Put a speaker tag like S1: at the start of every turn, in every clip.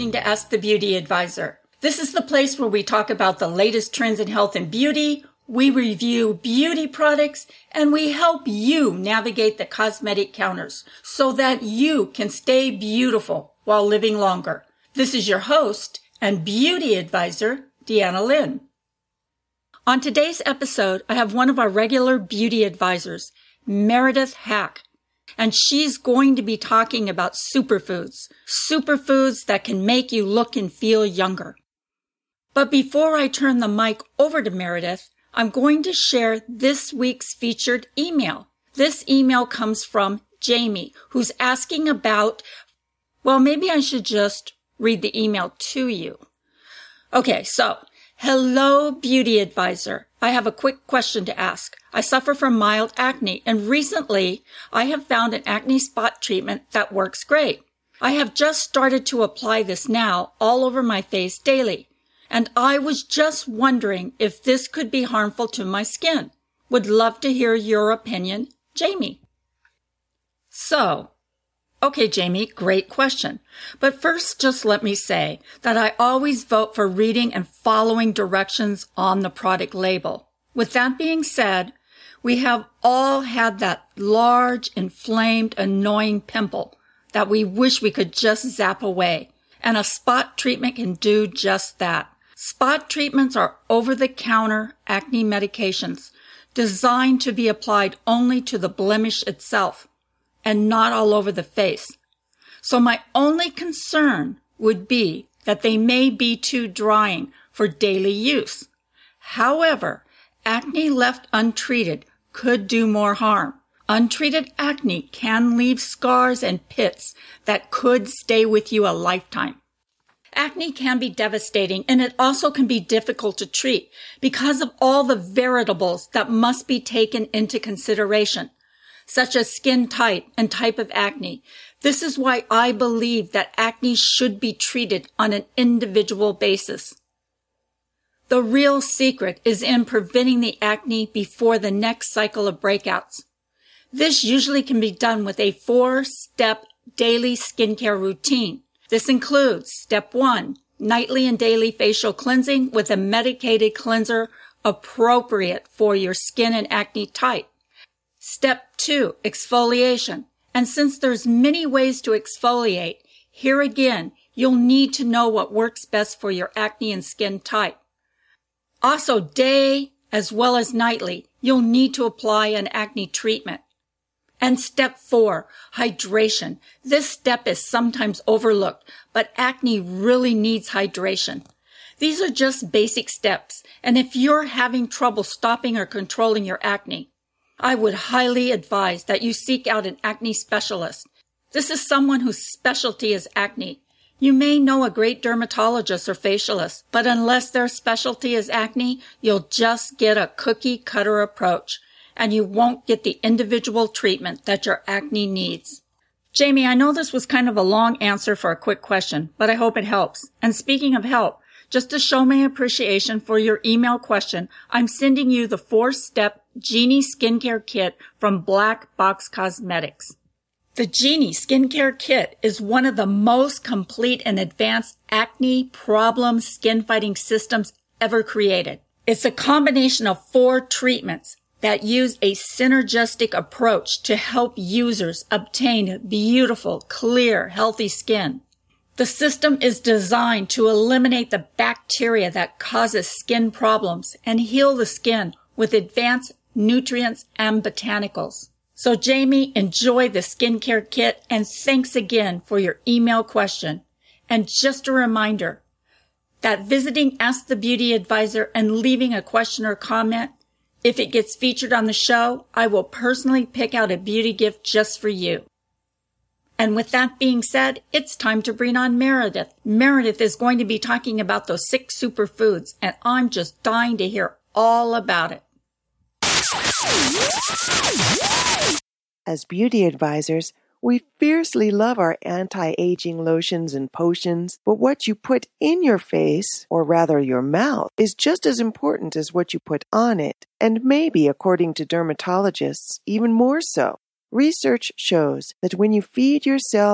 S1: listening to Ask the Beauty Advisor. This is the place where we talk about the latest trends in health and beauty, we review beauty products, and we help you navigate the cosmetic counters so that you can stay beautiful while living longer. This is your host and beauty advisor, Deanna Lynn. On today's episode, I have one of our regular beauty advisors, Meredith Hack, and she's going to be talking about superfoods that can make you look and feel younger. But before I turn the mic over to Meredith, I'm going to share this week's featured email. This email comes from Jamie, who's asking about, well, maybe I should just read the email to you. Okay, so, hello, beauty advisor. I have a quick question to ask. I suffer from mild acne, and recently I have found an acne spot treatment that works great. I have just started to apply this now all over my face daily, and I was just wondering if this could be harmful to my skin. Would love to hear your opinion, Jamie. Okay, Jamie, great question. But first, just let me say that I always vote for reading and following directions on the product label. With that being said, we have all had that large, inflamed, annoying pimple that we wish we could just zap away. And a spot treatment can do just that. Spot treatments are over-the-counter acne medications designed to be applied only to the blemish itself and not all over the face. So my only concern would be that they may be too drying for daily use. However, acne left untreated could do more harm. Untreated acne can leave scars and pits that could stay with you a lifetime. Acne can be devastating, and it also can be difficult to treat because of all the variables that must be taken into consideration, such as skin type and type of acne. This is why I believe that acne should be treated on an individual basis. The real secret is in preventing the acne before the next cycle of breakouts. This usually can be done with a 4-step daily skincare routine. This includes step 1, nightly and daily facial cleansing with a medicated cleanser appropriate for your skin and acne type. Step 2, exfoliation. And since there's many ways to exfoliate, here again, you'll need to know what works best for your acne and skin type. Also, day as well as nightly, you'll need to apply an acne treatment. And step 4, hydration. This step is sometimes overlooked, but acne really needs hydration. These are just basic steps, and if you're having trouble stopping or controlling your acne, I would highly advise that you seek out an acne specialist. This is someone whose specialty is acne. You may know a great dermatologist or facialist, but unless their specialty is acne, you'll just get a cookie-cutter approach, and you won't get the individual treatment that your acne needs. Jamie, I know this was kind of a long answer for a quick question, but I hope it helps. And speaking of help, just to show my appreciation for your email question, I'm sending you the 4-step Genie Skincare Kit from Black Box Cosmetics. The Genie Skincare Kit is one of the most complete and advanced acne problem skin fighting systems ever created. It's a combination of 4 treatments that use a synergistic approach to help users obtain beautiful, clear, healthy skin. The system is designed to eliminate the bacteria that causes skin problems and heal the skin with advanced nutrients and botanicals. So Jamie, enjoy the skincare kit, and thanks again for your email question. And just a reminder that visiting Ask the Beauty Advisor and leaving a question or comment, if it gets featured on the show, I will personally pick out a beauty gift just for you. And with that being said, it's time to bring on Meredith. Meredith is going to be talking about those 6 superfoods, and I'm just dying to hear all about it.
S2: As beauty advisors, we fiercely love our anti-aging lotions and potions, but what you put in your face, or rather your mouth, is just as important as what you put on it, and maybe, according to dermatologists, even more so. Research shows that when you feed yourself,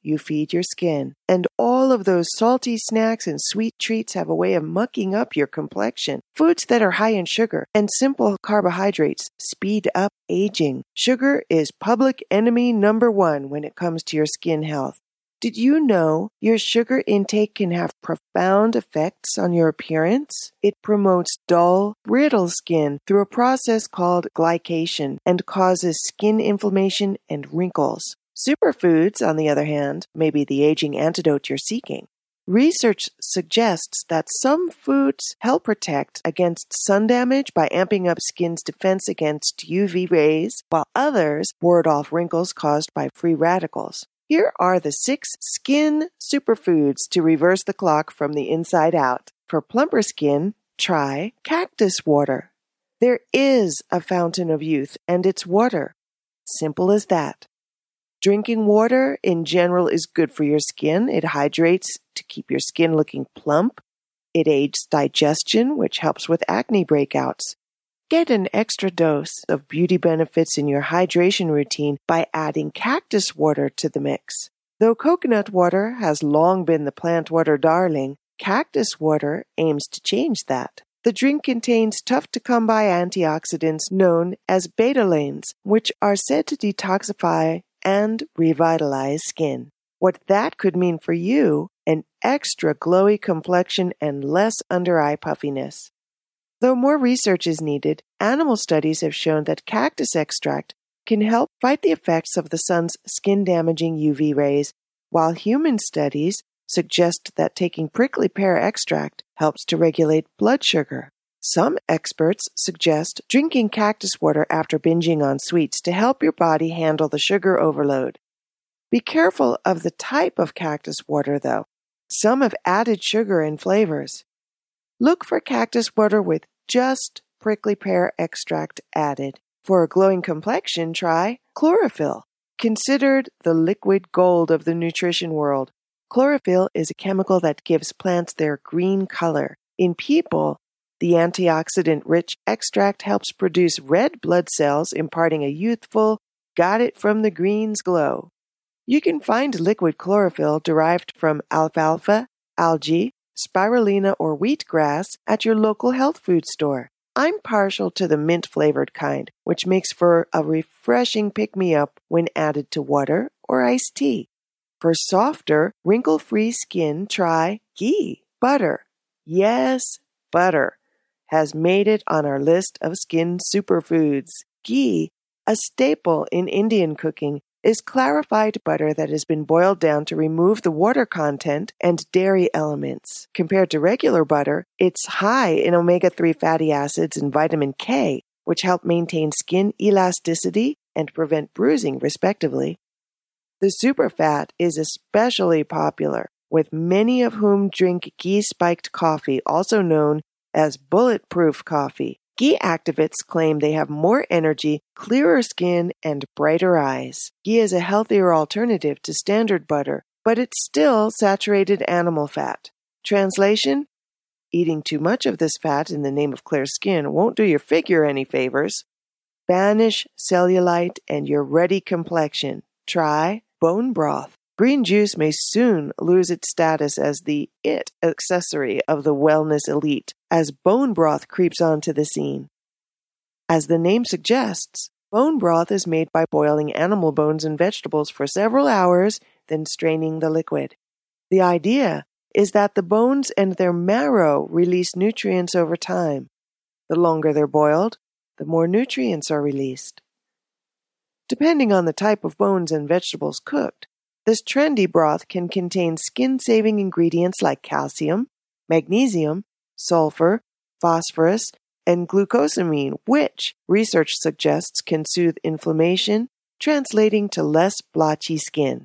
S2: you feed your skin. And all of those salty snacks and sweet treats have a way of mucking up your complexion. Foods that are high in sugar and simple carbohydrates speed up aging. Sugar is public enemy number one when it comes to your skin health. Did you know your sugar intake can have profound effects on your appearance? It promotes dull, brittle skin through a process called glycation and causes skin inflammation and wrinkles. Superfoods, on the other hand, may be the aging antidote you're seeking. Research suggests that some foods help protect against sun damage by amping up skin's defense against UV rays, while others ward off wrinkles caused by free radicals. Here are the 6 skin superfoods to reverse the clock from the inside out. For plumper skin, try cactus water. There is a fountain of youth, and it's water. Simple as that. Drinking water in general is good for your skin. It hydrates to keep your skin looking plump. It aids digestion, which helps with acne breakouts. Get an extra dose of beauty benefits in your hydration routine by adding cactus water to the mix. Though coconut water has long been the plant water darling, cactus water aims to change that. The drink contains tough-to-come-by antioxidants known as betalains, which are said to detoxify and revitalize skin. What that could mean for you, an extra glowy complexion and less under-eye puffiness. Though more research is needed, animal studies have shown that cactus extract can help fight the effects of the sun's skin-damaging UV rays, while human studies suggest that taking prickly pear extract helps to regulate blood sugar. Some experts suggest drinking cactus water after binging on sweets to help your body handle the sugar overload. Be careful of the type of cactus water, though. Some have added sugar and flavors. Look for cactus water with just prickly pear extract added. For a glowing complexion, try chlorophyll. Considered the liquid gold of the nutrition world, chlorophyll is a chemical that gives plants their green color. In people, the antioxidant-rich extract helps produce red blood cells, imparting a youthful, got-it-from-the-greens glow. You can find liquid chlorophyll derived from alfalfa, algae, spirulina, or wheatgrass at your local health food store. I'm partial to the mint-flavored kind, which makes for a refreshing pick-me-up when added to water or iced tea. For softer, wrinkle-free skin, try ghee, butter. Yes, butter has made it on our list of skin superfoods. Ghee, a staple in Indian cooking, is clarified butter that has been boiled down to remove the water content and dairy elements. Compared to regular butter, it's high in omega-3 fatty acids and vitamin K, which help maintain skin elasticity and prevent bruising, respectively. The superfat is especially popular, with many of whom drink ghee-spiked coffee, also known as bulletproof coffee. Ghee activists claim they have more energy, clearer skin, and brighter eyes. Ghee is a healthier alternative to standard butter, but it's still saturated animal fat. Translation? Eating too much of this fat in the name of clear skin won't do your figure any favors. Banish cellulite and your ruddy complexion. Try bone broth. Green juice may soon lose its status as the it accessory of the wellness elite as bone broth creeps onto the scene. As the name suggests, bone broth is made by boiling animal bones and vegetables for several hours, then straining the liquid. The idea is that the bones and their marrow release nutrients over time. The longer they're boiled, the more nutrients are released. Depending on the type of bones and vegetables cooked, this trendy broth can contain skin-saving ingredients like calcium, magnesium, sulfur, phosphorus, and glucosamine, which research suggests can soothe inflammation, translating to less blotchy skin.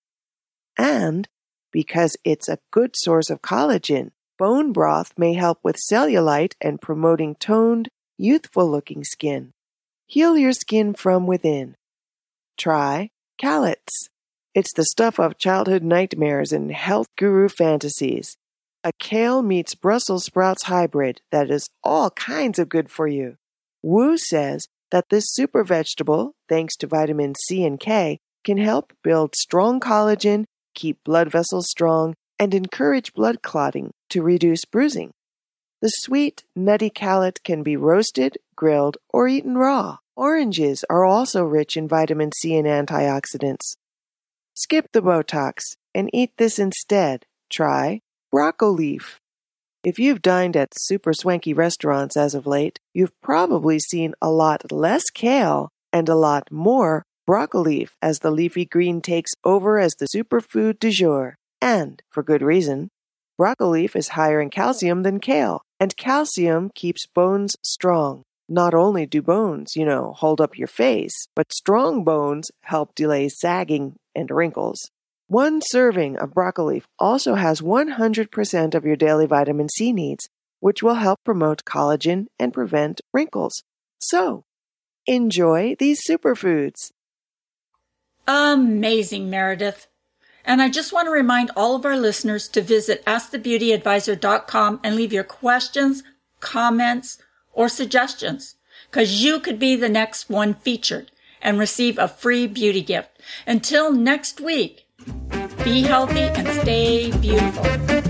S2: And because it's a good source of collagen, bone broth may help with cellulite and promoting toned, youthful-looking skin. Heal your skin from within. Try Calates. It's the stuff of childhood nightmares and health guru fantasies. A kale meets Brussels sprouts hybrid that is all kinds of good for you. Wu says that this super vegetable, thanks to vitamins C and K, can help build strong collagen keep blood vessels strong, and encourage blood clotting to reduce bruising. The sweet, nutty Khalat can be roasted, grilled, or eaten raw. Oranges are also rich in vitamin C and antioxidants. Skip the Botox and eat this instead. Try Broccoli-Leaf. If you've dined at super swanky restaurants as of late, you've probably seen a lot less kale and a lot more broccoli-leaf as the leafy green takes over as the superfood du jour. And, for good reason, broccoli-leaf is higher in calcium than kale, and calcium keeps bones strong. Not only do bones, hold up your face, but strong bones help delay sagging and wrinkles. One serving of broccoli-leaf also has 100% of your daily vitamin C needs, which will help promote collagen and prevent wrinkles. So, enjoy these superfoods.
S1: Amazing, Meredith. And I just want to remind all of our listeners to visit AskTheBeautyAdvisor.com and leave your questions, comments, or suggestions, because you could be the next one featured and receive a free beauty gift. Until next week, be healthy and stay beautiful.